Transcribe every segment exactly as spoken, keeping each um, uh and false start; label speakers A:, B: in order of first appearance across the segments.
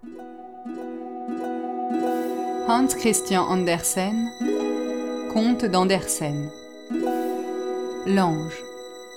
A: Hans Christian Andersen, Conte d'Andersen. L'ange.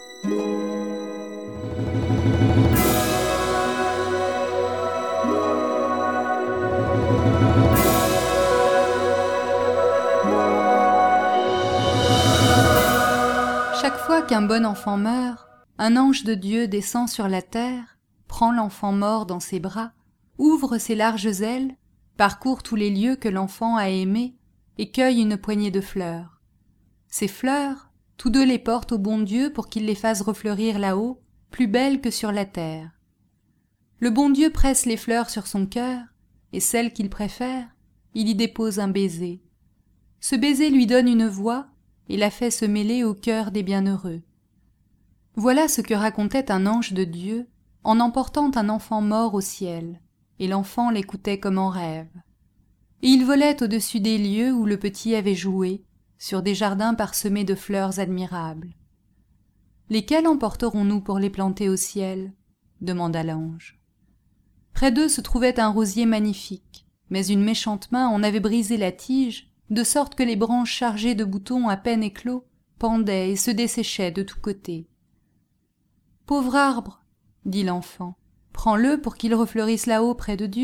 A: Chaque fois qu'un bon enfant meurt, un ange de Dieu descend sur la terre, prend l'enfant mort dans ses bras, ouvre ses larges ailes, parcourt tous les lieux que l'enfant a aimés et cueille une poignée de fleurs. Ces fleurs, tous deux les portent au bon Dieu pour qu'il les fasse refleurir là-haut, plus belles que sur la terre. Le bon Dieu presse les fleurs sur son cœur, et celles qu'il préfère, il y dépose un baiser. Ce baiser lui donne une voix et la fait se mêler au cœur des bienheureux. Voilà ce que racontait un ange de Dieu en emportant un enfant mort au ciel, et l'enfant l'écoutait comme en rêve. Et il volait au-dessus des lieux où le petit avait joué, sur des jardins parsemés de fleurs admirables. « Lesquels emporterons-nous pour les planter au ciel ?» demanda l'ange. Près d'eux se trouvait un rosier magnifique, mais une méchante main en avait brisé la tige, de sorte que les branches chargées de boutons à peine éclos pendaient et se desséchaient de tous côtés. « Pauvre arbre, dit l'enfant, prends-le pour qu'il refleurisse là-haut près de Dieu. »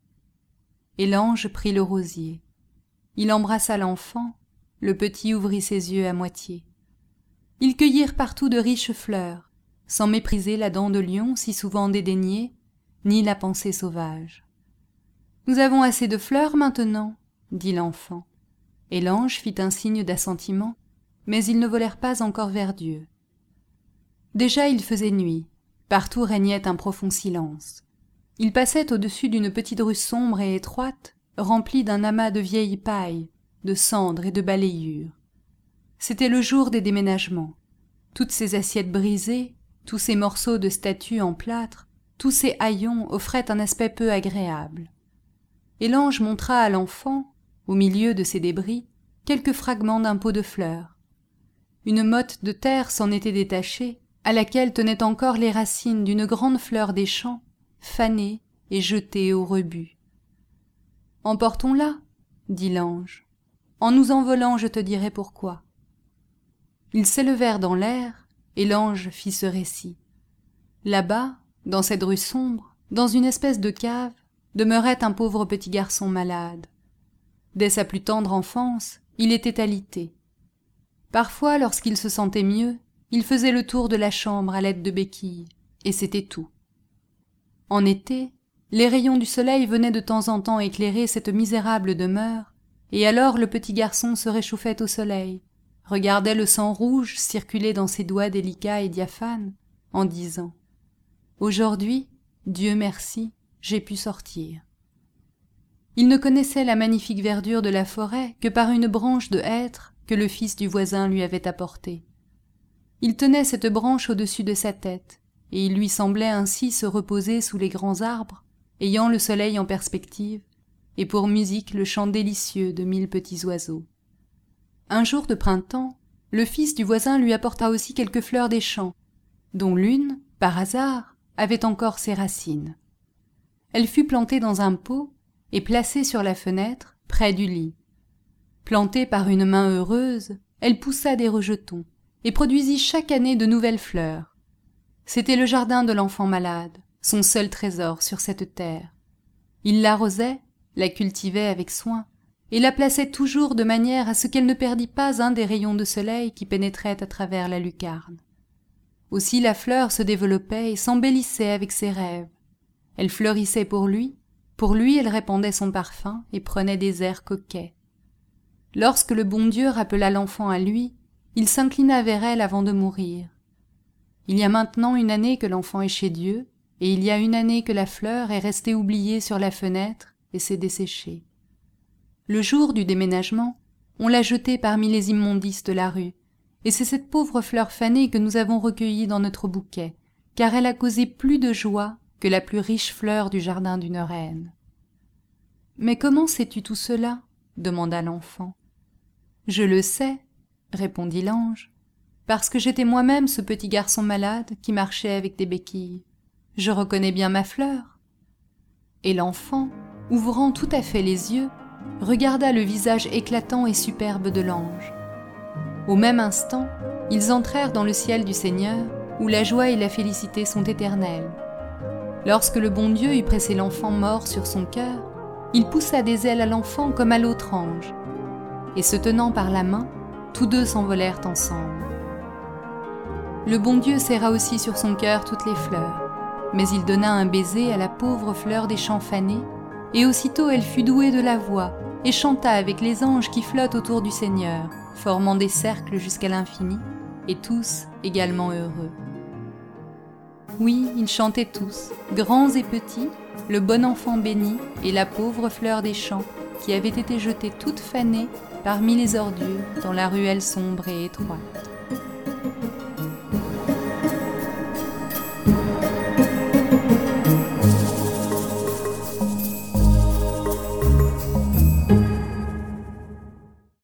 A: Et l'ange prit le rosier. Il embrassa l'enfant, le petit ouvrit ses yeux à moitié. Ils cueillirent partout de riches fleurs, sans mépriser la dent de lion si souvent dédaignée, ni la pensée sauvage. « Nous avons assez de fleurs maintenant, dit l'enfant. Et l'ange fit un signe d'assentiment, mais ils ne volèrent pas encore vers Dieu. Déjà il faisait nuit, partout régnait un profond silence. Ils passaient au-dessus d'une petite rue sombre et étroite, remplie d'un amas de vieilles pailles, de cendres et de balayures. C'était le jour des déménagements. Toutes ces assiettes brisées, tous ces morceaux de statues en plâtre, tous ces haillons offraient un aspect peu agréable. Et l'ange montra à l'enfant, au milieu de ces débris, quelques fragments d'un pot de fleurs. Une motte de terre s'en était détachée, à laquelle tenaient encore les racines d'une grande fleur des champs, fanée et jetée au rebut. « Emportons-la, dit l'ange. En nous envolant, je te dirai pourquoi. » Ils s'élevèrent dans l'air, et l'ange fit ce récit. Là-bas, dans cette rue sombre, dans une espèce de cave, demeurait un pauvre petit garçon malade. Dès sa plus tendre enfance, il était alité. Parfois, lorsqu'il se sentait mieux, il faisait le tour de la chambre à l'aide de béquilles, et c'était tout. En été, les rayons du soleil venaient de temps en temps éclairer cette misérable demeure, et alors le petit garçon se réchauffait au soleil, regardait le sang rouge circuler dans ses doigts délicats et diaphanes, en disant « Aujourd'hui, Dieu merci, j'ai pu sortir. » Il ne connaissait la magnifique verdure de la forêt que par une branche de hêtre que le fils du voisin lui avait apportée. Il tenait cette branche au-dessus de sa tête, et il lui semblait ainsi se reposer sous les grands arbres, ayant le soleil en perspective, et pour musique le chant délicieux de mille petits oiseaux. Un jour de printemps, le fils du voisin lui apporta aussi quelques fleurs des champs, dont l'une, par hasard, avait encore ses racines. Elle fut plantée dans un pot et placée sur la fenêtre, près du lit. Plantée par une main heureuse, elle poussa des rejetons et produisit chaque année de nouvelles fleurs. C'était le jardin de l'enfant malade, son seul trésor sur cette terre. Il l'arrosait, la cultivait avec soin, et la plaçait toujours de manière à ce qu'elle ne perdît pas un des rayons de soleil qui pénétraient à travers la lucarne. Aussi la fleur se développait et s'embellissait avec ses rêves. Elle fleurissait pour lui, pour lui elle répandait son parfum et prenait des airs coquets. Lorsque le bon Dieu rappela l'enfant à lui, il s'inclina vers elle avant de mourir. Il y a maintenant une année que l'enfant est chez Dieu, et il y a une année que la fleur est restée oubliée sur la fenêtre et s'est desséchée. Le jour du déménagement, on l'a jetée parmi les immondices de la rue, et c'est cette pauvre fleur fanée que nous avons recueillie dans notre bouquet, car elle a causé plus de joie que la plus riche fleur du jardin d'une reine. « Mais comment sais-tu tout cela ?» demanda l'enfant. « Je le sais, » répondit l'ange, « parce que j'étais moi-même ce petit garçon malade qui marchait avec des béquilles. Je reconnais bien ma fleur. » Et l'enfant, ouvrant tout à fait les yeux, regarda le visage éclatant et superbe de l'ange. Au même instant, ils entrèrent dans le ciel du Seigneur, où la joie et la félicité sont éternelles. Lorsque le bon Dieu eut pressé l'enfant mort sur son cœur, il poussa des ailes à l'enfant comme à l'autre ange, et se tenant par la main, tous deux s'envolèrent ensemble. Le bon Dieu serra aussi sur son cœur toutes les fleurs, mais il donna un baiser à la pauvre fleur des champs fanés, et aussitôt elle fut douée de la voix, et chanta avec les anges qui flottent autour du Seigneur, formant des cercles jusqu'à l'infini, et tous également heureux. Oui, ils chantaient tous, grands et petits, le bon enfant béni et la pauvre fleur des champs, qui avait été jetée toute fanée parmi les ordures dans la ruelle sombre et étroite.